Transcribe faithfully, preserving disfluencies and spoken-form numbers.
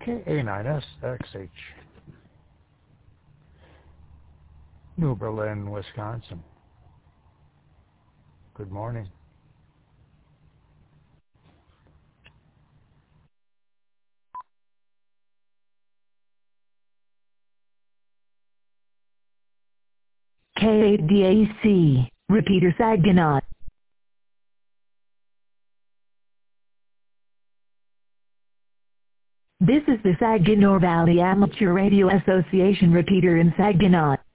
K A nine S X H, New Berlin, Wisconsin. Good morning. K eight D A C, repeater Saginaw. This is the Saginaw Valley Amateur Radio Association repeater in Saginaw.